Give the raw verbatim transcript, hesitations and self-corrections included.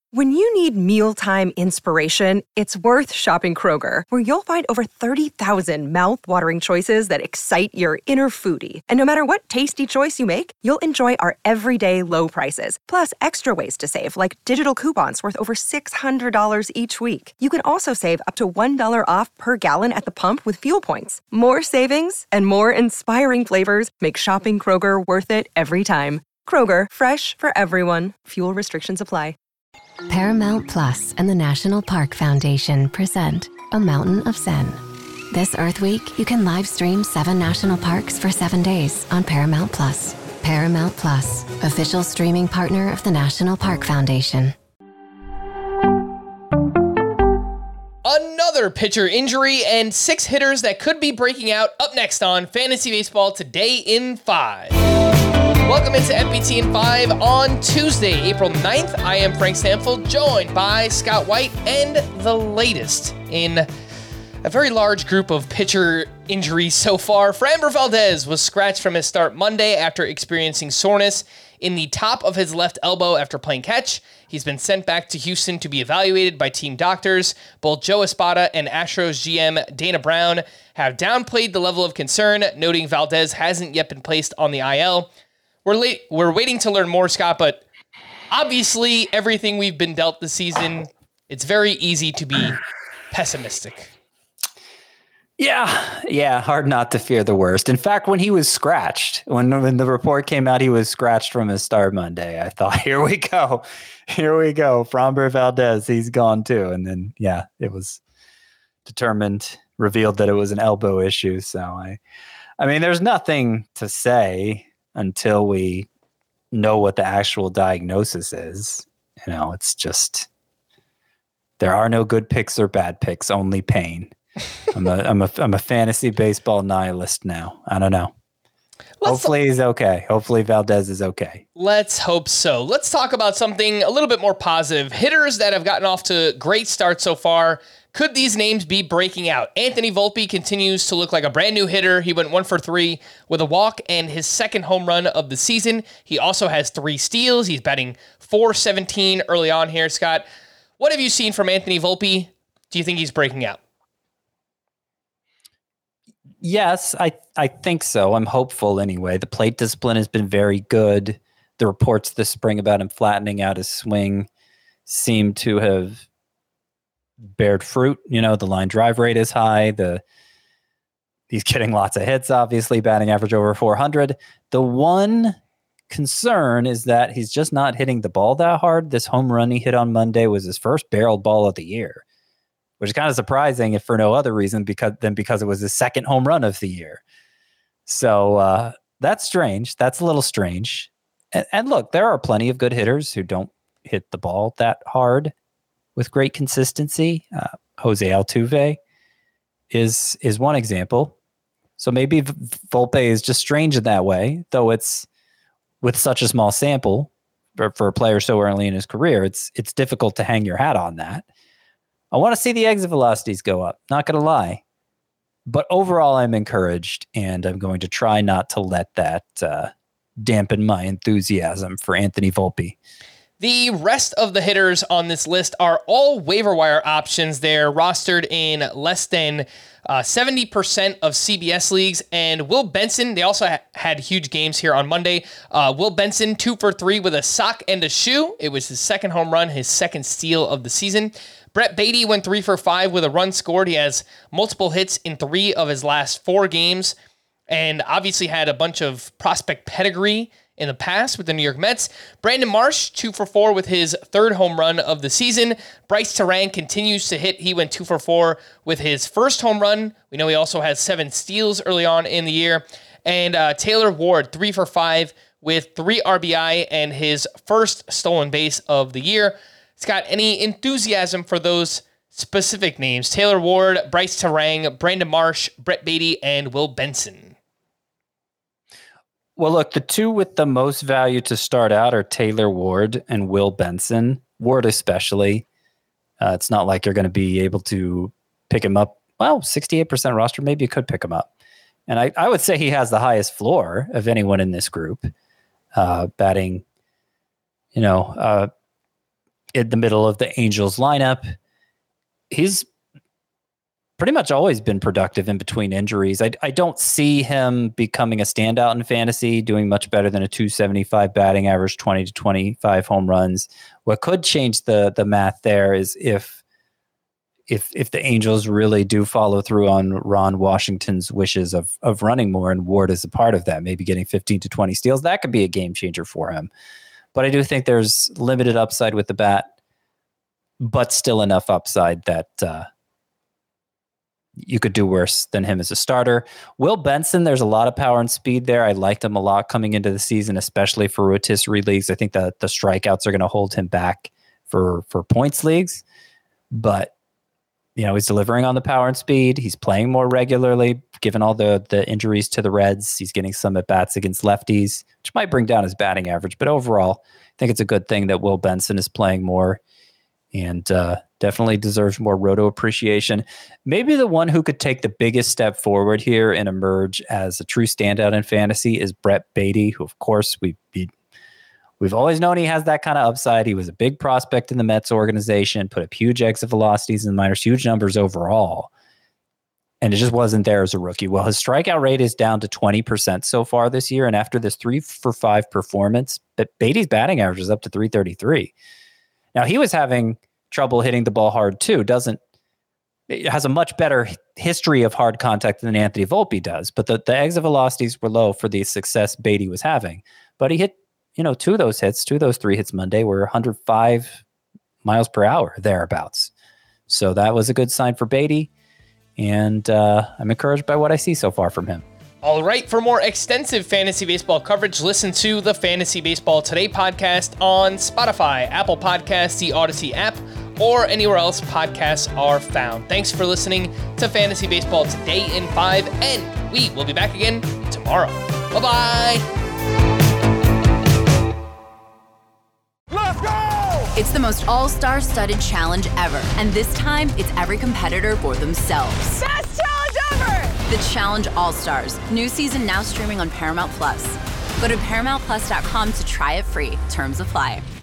When you need mealtime inspiration, it's worth shopping Kroger, where you'll find over thirty thousand mouth-watering choices that excite your inner foodie. And no matter what tasty choice you make, you'll enjoy our everyday low prices, plus extra ways to save, like digital coupons worth over six hundred dollars each week. You can also save up to one dollar off per gallon at the pump with fuel points. More savings and more inspiring flavors make shopping Kroger worth it every time. Kroger, fresh for everyone. Fuel restrictions apply. Paramount Plus and the National Park Foundation present A Mountain of Zen. This Earth Week, you can live stream seven national parks for seven days on Paramount Plus. Paramount Plus, official streaming partner of the National Park Foundation. Another pitcher injury and six hitters that could be breaking out up next on Fantasy Baseball Today in five. Welcome into F B T in five on Tuesday, April ninth. I am Frank Stanfield, joined by Scott White, and the latest in a very large group of pitcher injuries so far. Framber Valdez was scratched from his start Monday after experiencing soreness in the top of his left elbow after playing catch. He's been sent back to Houston to be evaluated by team doctors. Both Joe Espada and Astros G M Dana Brown have downplayed the level of concern, noting Valdez hasn't yet been placed on the I L. We're late. We're waiting to learn more, Scott, but obviously everything we've been dealt this season, it's very easy to be pessimistic. Yeah, yeah, hard not to fear the worst. In fact, when he was scratched, when, when the report came out he was scratched from his start Monday, I thought, here we go. Here we go. Framber Valdez, he's gone too. And then, yeah, it was determined, revealed that it was an elbow issue. So, I, I mean, there's nothing to say until we know what the actual diagnosis is. You know, it's just, there are no good picks or bad picks, only pain. I'm a, I'm a, I'm a fantasy baseball nihilist now. I don't know. Let's Hopefully he's okay. Hopefully Valdez is okay. Let's hope so. Let's talk about something a little bit more positive. Hitters that have gotten off to great starts so far. Could these names be breaking out? Anthony Volpe continues to look like a brand new hitter. He went one for three with a walk and his second home run of the season. He also has three steals. He's batting four seventeen early on here, Scott. What have you seen from Anthony Volpe? Do you think he's breaking out? Yes, I, I think so. I'm hopeful anyway. The plate discipline has been very good. The reports this spring about him flattening out his swing seem to have bared fruit. You know, the line drive rate is high. The he's getting lots of hits, obviously, batting average over four hundred. The one concern is that he's just not hitting the ball that hard. This home run he hit on Monday was his first barreled ball of the year, which is kind of surprising if for no other reason because than because it was his second home run of the year. So uh, that's strange. That's a little strange. And, and look, there are plenty of good hitters who don't hit the ball that hard with great consistency. Uh, Jose Altuve is is one example. So maybe v- Volpe is just strange in that way, though it's with such a small sample for, for a player so early in his career. It's it's difficult to hang your hat on that. I want to see the exit velocities go up, not going to lie. But overall, I'm encouraged, and I'm going to try not to let that uh, dampen my enthusiasm for Anthony Volpe. The rest of the hitters on this list are all waiver wire options. They're rostered in less than uh, seventy percent of C B S leagues. And Will Benson, they also ha- had huge games here on Monday. Uh, Will Benson, two for three with a sock and a shoe. It was his second home run, his second steal of the season. Brett Beatty went three for five with a run scored. He has multiple hits in three of his last four games and obviously had a bunch of prospect pedigree in the past with the New York Mets. Brandon Marsh, two for four with his third home run of the season. Bryce Terang continues to hit. He went two for four with his first home run. We know he also has seven steals early on in the year. And uh, Taylor Ward, three for five with three R B I and his first stolen base of the year. Scott, any enthusiasm for those specific names? Taylor Ward, Bryce Terang, Brandon Marsh, Brett Beatty, and Will Benson. Well, look, the two with the most value to start out are Taylor Ward and Will Benson. Ward especially. Uh, it's not like you're going to be able to pick him up. Well, sixty-eight percent roster, maybe you could pick him up. And I, I would say he has the highest floor of anyone in this group. Uh, batting, you know, uh, in the middle of the Angels lineup. He's pretty much always been productive in between injuries. I, I don't see him becoming a standout in fantasy, doing much better than a two seventy-five batting average, twenty to twenty-five home runs. What could change the the math there is if if if the Angels really do follow through on Ron Washington's wishes of of running more, and Ward is a part of that, maybe getting fifteen to twenty steals. That could be a game changer for him. But I do think there's limited upside with the bat, but still enough upside that uh, you could do worse than him as a starter. Will Benson, there's a lot of power and speed there. I liked him a lot coming into the season, especially for rotisserie leagues. I think that the strikeouts are going to hold him back for, for points leagues. But, you know, he's delivering on the power and speed. He's playing more regularly, given all the, the injuries to the Reds. He's getting some at-bats against lefties, which might bring down his batting average. But overall, I think it's a good thing that Will Benson is playing more and uh, definitely deserves more roto appreciation. Maybe the one who could take the biggest step forward here and emerge as a true standout in fantasy is Brett Baty, who, of course, we, we, we've always known he has that kind of upside. He was a big prospect in the Mets organization, put up huge exit velocities in the minors, huge numbers overall, and it just wasn't there as a rookie. Well, his strikeout rate is down to twenty percent so far this year, and after this three for five performance, but Baty's batting average is up to three thirty-three. Now, he was having trouble hitting the ball hard too. Doesn't it has a much better history of hard contact than Anthony Volpe does, but the, the exit velocities were low for the success Baty was having. But he hit, you know, two of those hits, two of those three hits Monday were one hundred five miles per hour, thereabouts. So that was a good sign for Baty, and uh, I'm encouraged by what I see so far from him. All right, for more extensive fantasy baseball coverage, listen to the Fantasy Baseball Today podcast on Spotify, Apple Podcasts, the Odyssey app, or anywhere else podcasts are found. Thanks for listening to Fantasy Baseball Today in five, and we will be back again tomorrow. Bye-bye! Let's go! It's the most all-star studded challenge ever, and this time, it's every competitor for themselves. Best challenge ever! The Challenge All-Stars. New season now streaming on Paramount Plus. Go to Paramount Plus dot com to try it free. Terms apply.